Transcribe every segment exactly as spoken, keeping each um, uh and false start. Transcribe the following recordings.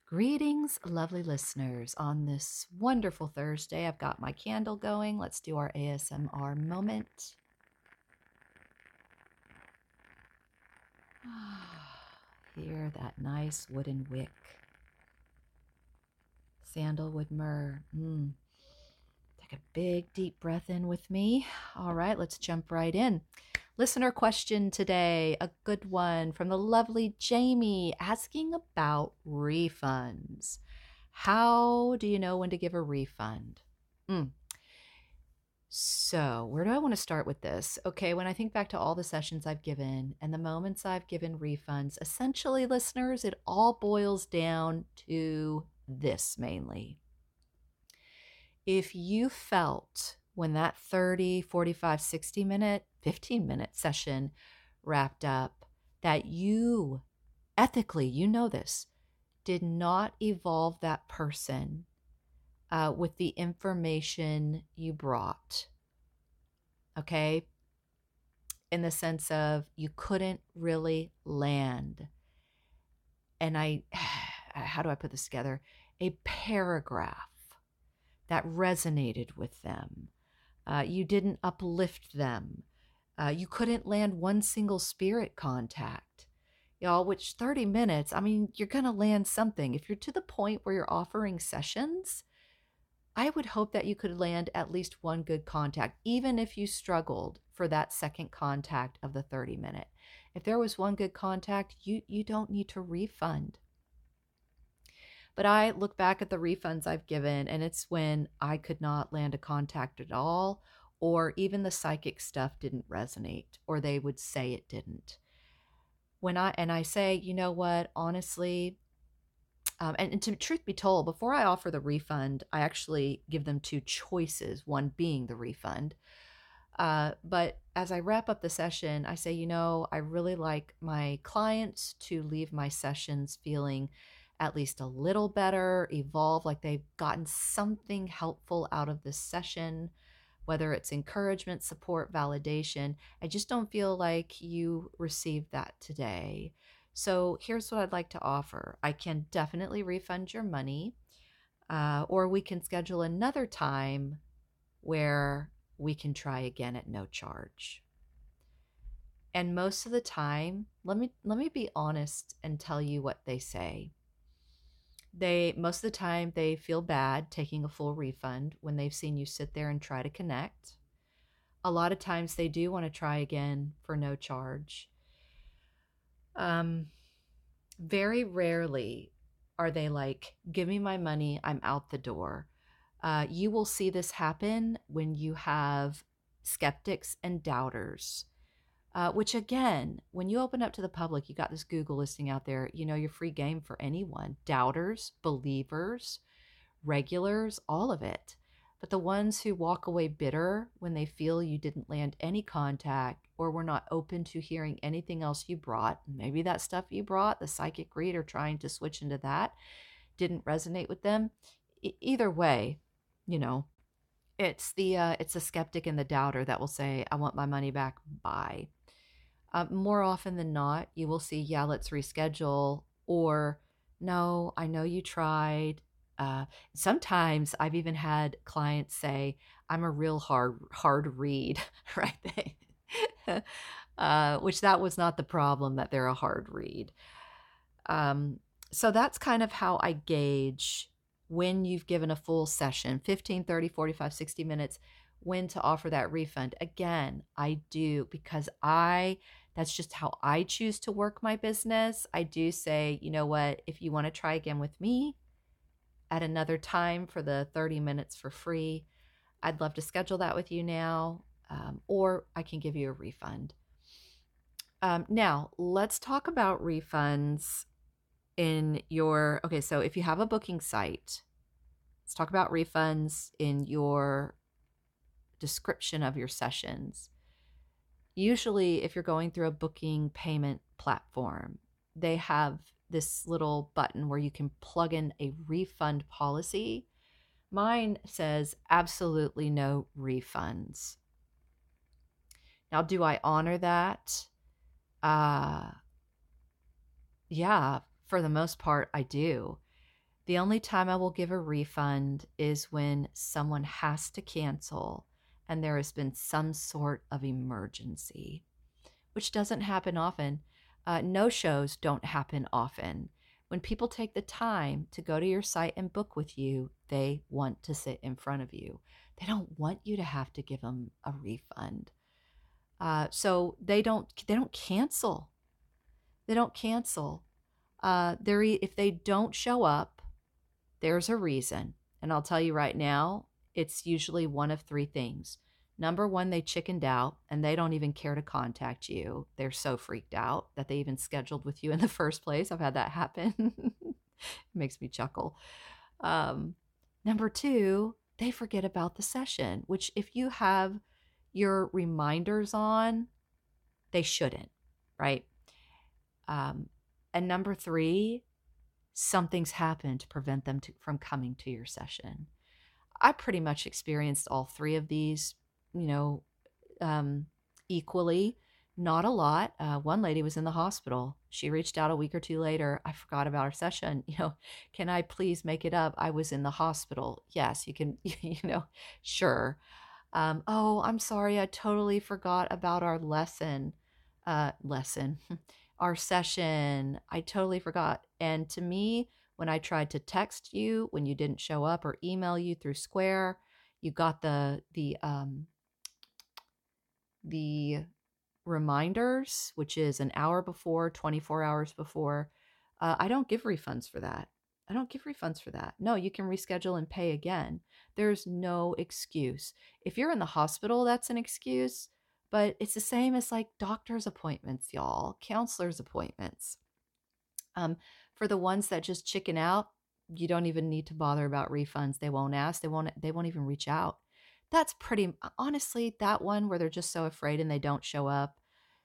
Greetings, lovely listeners. On this wonderful Thursday, I've got my candle going. Let's do our A S M R moment. Hear that nice wooden wick. Sandalwood myrrh. Mm. Take a big, deep breath in with me. All right, let's jump right in. Listener question today, a good one from the lovely Jamie, asking about refunds. How do you know when to give a refund? Mm. So, where do I want to start with this? Okay, when I think back to all the sessions I've given and the moments I've given refunds, essentially, listeners, it all boils down to this mainly. If you felt when that thirty, forty-five, sixty minute, fifteen minute session wrapped up that you ethically, you know this, did not evolve that person uh, with the information you brought, okay? In the sense of you couldn't really land. And I, how do I put this together? A paragraph that resonated with them. Uh, you didn't uplift them. Uh, you couldn't land one single spirit contact. Y'all, which thirty minutes, I mean, you're going to land something. If you're to the point where you're offering sessions, I would hope that you could land at least one good contact, even if you struggled for that second contact of the thirty minute. If there was one good contact, you, you don't need to refund. But I look back at the refunds I've given, and it's when I could not land a contact at all, or even the psychic stuff didn't resonate, or they would say it didn't. When I and I say, you know what, honestly, um, and, and to truth be told, before I offer the refund, I actually give them two choices, one being the refund. Uh, but as I wrap up the session, I say, you know, I really like my clients to leave my sessions feeling at least a little better, evolve, like they've gotten something helpful out of this session, whether it's encouragement, support, validation. I just don't feel like you received that today. So here's what I'd like to offer. I can definitely refund your money, uh, or we can schedule another time where we can try again at no charge. And most of the time, let me let me be honest and tell you what they say. They most of the time they feel bad taking a full refund when they've seen you sit there and try to connect. A lot of times they do want to try again for no charge. Um, very rarely are they like, give me my money, I'm out the door. Uh, you will see this happen when you have skeptics and doubters, uh, which again, when you open up to the public, you got this Google listing out there, you know, you're free game for anyone, doubters, believers, regulars, all of it. But the ones who walk away bitter when they feel you didn't land any contact or were not open to hearing anything else you brought, maybe that stuff you brought, the psychic read or trying to switch into that, didn't resonate with them. E- either way, you know, it's the uh, it's the skeptic and the doubter that will say, "I want my money back." Bye. Uh, more often than not, you will see, "Yeah, let's reschedule," or "No, I know you tried." Uh, sometimes I've even had clients say, "I'm a real hard hard read," right? They, uh, which that was not the problem, that they're a hard read. Um, so that's kind of how I gauge when you've given a full session, fifteen, thirty, forty-five, sixty minutes, when to offer that refund. Again, I do because I, that's just how I choose to work my business. I do say, you know what, if you want to try again with me at another time for the thirty minutes for free, I'd love to schedule that with you now, um, or I can give you a refund. Um, now, let's talk about refunds in your, okay, so if you have a booking site, let's talk about refunds in your description of your sessions. Usually, if you're going through a booking payment platform, they have this little button where you can plug in a refund policy. Mine says absolutely no refunds. Now, do I honor that? Uh, yeah, for the most part, I do. The only time I will give a refund is when someone has to cancel and there has been some sort of emergency, which doesn't happen often. Uh, no shows don't happen often. When people take the time to go to your site and book with you, they want to sit in front of you. They don't want you to have to give them a refund. Uh, so they don't they don't cancel. They don't cancel. Uh, they're e- if they don't show up, there's a reason. And I'll tell you right now, it's usually one of three things. Number one, they chickened out and they don't even care to contact you. They're so freaked out that they even scheduled with you in the first place. I've had that happen. It makes me chuckle. Um, Number two, they forget about the session, which if you have your reminders on, they shouldn't, right? Um, and number three, something's happened to prevent them to, from coming to your session. I pretty much experienced all three of these, you know, um, equally. Not a lot. Uh, one lady was in the hospital. She reached out a week or two later. I forgot about our session. You know, can I please make it up? I was in the hospital. Yes, you can, you know, sure. Um, oh, I'm sorry. I totally forgot about our lesson. Uh, lesson, our session. I totally forgot. And to me, when I tried to text you when you didn't show up or email you through Square, you got the the um, the reminders, which is an hour before, twenty-four hours before. Uh, I don't give refunds for that. I don't give refunds for that. No, you can reschedule and pay again. There's no excuse. If you're in the hospital, that's an excuse, but it's the same as like doctor's appointments, y'all, counselor's appointments. Um, for the ones that just chicken out, you don't even need to bother about refunds. They won't ask. They won't. They won't even reach out. That's pretty. Honestly, that one where they're just so afraid and they don't show up.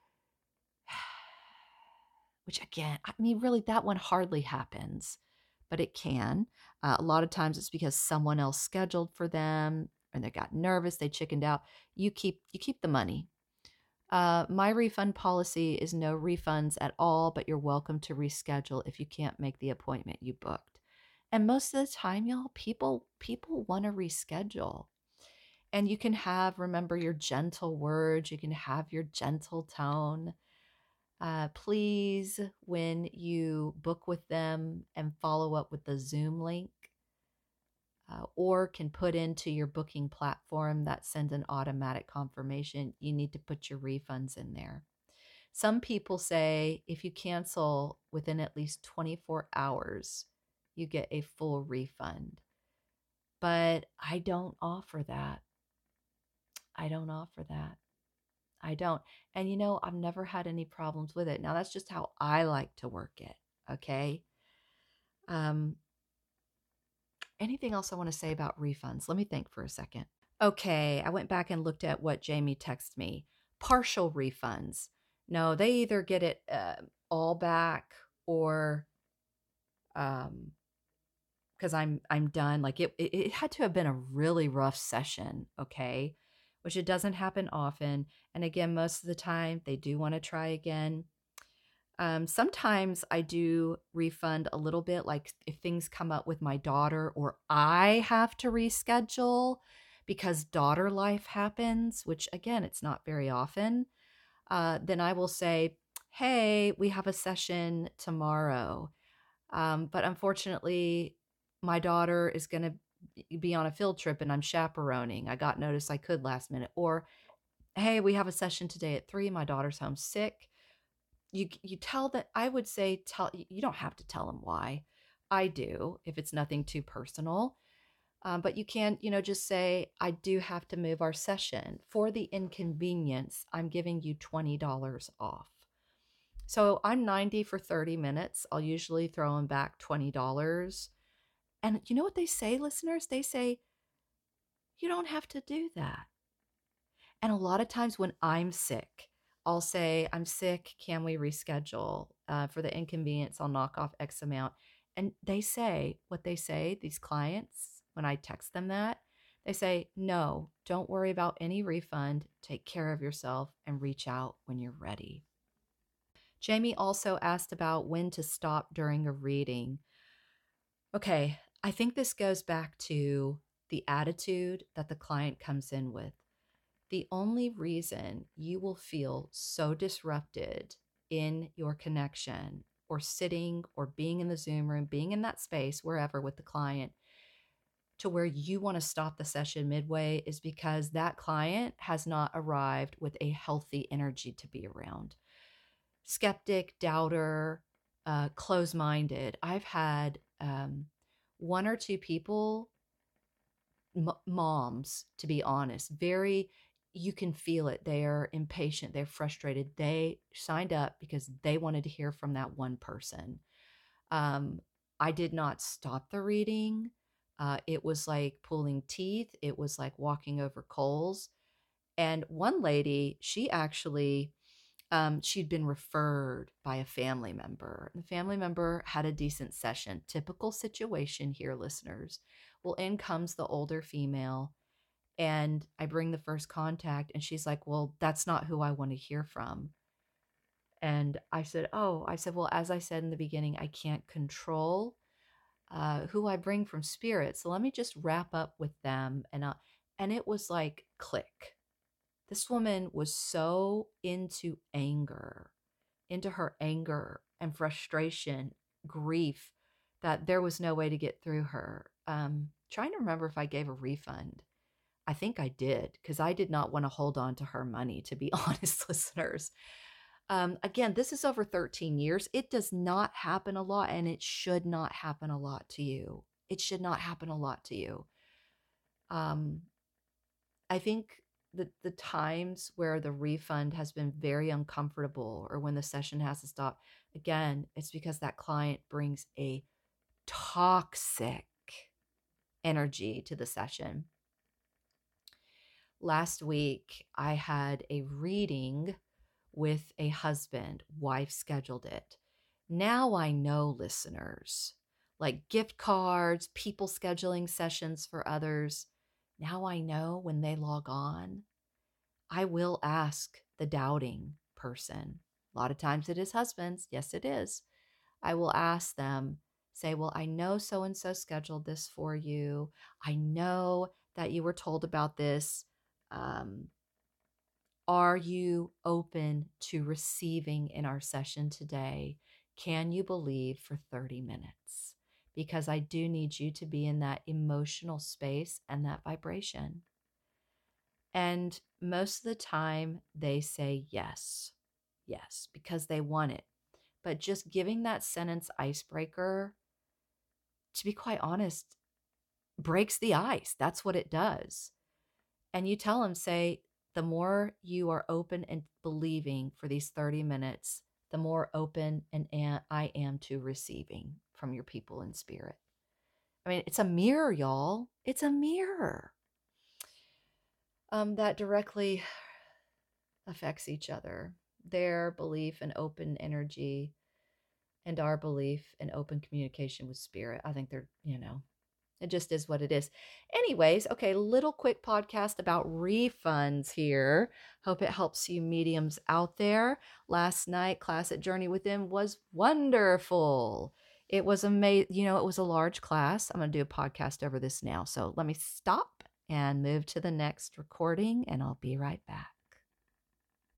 Which again, I mean, really, that one hardly happens, but it can. Uh, a lot of times, it's because someone else scheduled for them, and they got nervous. They chickened out. You keep you keep the money. Uh, my refund policy is no refunds at all, but you're welcome to reschedule if you can't make the appointment you booked. And most of the time, y'all, people people want to reschedule. And you can have, remember your gentle words, you can have your gentle tone. Uh, please, when you book with them and follow up with the Zoom link, uh, or can put into your booking platform that sends an automatic confirmation, you need to put your refunds in there. Some people say if you cancel within at least twenty-four hours, you get a full refund. But I don't offer that. I don't offer that. I don't. And you know, I've never had any problems with it. Now, that's just how I like to work it. Okay. Um, Anything else I want to say about refunds? Let me think for a second. Okay, I went back and looked at what Jamie texted me. Partial refunds. No, they either get it uh, all back or um because I'm I'm done. Like it, it it had to have been a really rough session, okay? Which it doesn't happen often. And again, most of the time they do want to try again. Um, sometimes I do refund a little bit, like if things come up with my daughter or I have to reschedule because daughter life happens, which again, it's not very often. Uh, then I will say, hey, we have a session tomorrow. Um, but unfortunately, my daughter is going to be on a field trip and I'm chaperoning. I got notice I could last minute. Or, hey, we have a session today at three. My daughter's home sick. You you tell that I would say tell you don't have to tell them why. I do if it's nothing too personal. Um, but you can, you know, just say, I do have to move our session. For the inconvenience, I'm giving you twenty dollars off. So I'm ninety for thirty minutes. I'll usually throw them back twenty dollars. And you know what they say, listeners? They say, you don't have to do that. And a lot of times when I'm sick, I'll say, I'm sick. Can we reschedule? Uh, for the inconvenience, I'll knock off X amount. And they say what they say, these clients, when I text them that, they say, no, don't worry about any refund. Take care of yourself and reach out when you're ready. Jamie also asked about when to stop during a reading. Okay, I think this goes back to the attitude that the client comes in with. The only reason you will feel so disrupted in your connection or sitting or being in the Zoom room, being in that space, wherever with the client, to where you want to stop the session midway is because that client has not arrived with a healthy energy to be around. Skeptic, doubter, uh, close minded. I've had um, one or two people, m- moms, to be honest, very, you can feel it. They're impatient, they're frustrated. They signed up because they wanted to hear from that one person. Um, I did not stop the reading. Uh, it was like pulling teeth, it was like walking over coals. And one lady, she actually, um, she'd been referred by a family member. The family member had a decent session. Typical situation here, listeners. Well, in comes the older female, and I bring the first contact, and she's like, "Well, that's not who I want to hear from." And I said, "Oh," I said, "Well, as I said in the beginning, I can't control uh, who I bring from spirit. So let me just wrap up with them." And uh, and it was like click. This woman was so into anger, into her anger and frustration, grief, that there was no way to get through her. Um, trying to remember if I gave a refund. I think I did because I did not want to hold on to her money, to be honest, listeners. Um, again, this is over thirteen years. It does not happen a lot, and it should not happen a lot to you. It should not happen a lot to you. Um, I think the the times where the refund has been very uncomfortable or when the session has to stop, again, it's because that client brings a toxic energy to the session. Last week, I had a reading with a husband. Wife scheduled it. Now I know, listeners, like gift cards, people scheduling sessions for others. Now I know when they log on, I will ask the doubting person. A lot of times it is husbands. Yes, it is. I will ask them, say, "Well, I know so and so scheduled this for you. I know that you were told about this. Um, are you open to receiving in our session today? Can you believe for thirty minutes? Because I do need you to be in that emotional space and that vibration." And most of the time they say yes, yes, because they want it. But just giving that sentence icebreaker, to be quite honest, breaks the ice. That's what it does. And you tell them, say, the more you are open and believing for these thirty minutes, the more open and I am to receiving from your people in spirit. I mean, it's a mirror, y'all. It's a mirror. Um, that directly affects each other. Their belief in open energy and our belief in open communication with spirit. I think they're, you know, it just is what it is. Anyways, okay, little quick podcast about refunds here. Hope it helps you mediums out there. Last night, class at Journey Within was wonderful. It was amazing. You know, it was a large class. I'm going to do a podcast over this now. So let me stop and move to the next recording, and I'll be right back.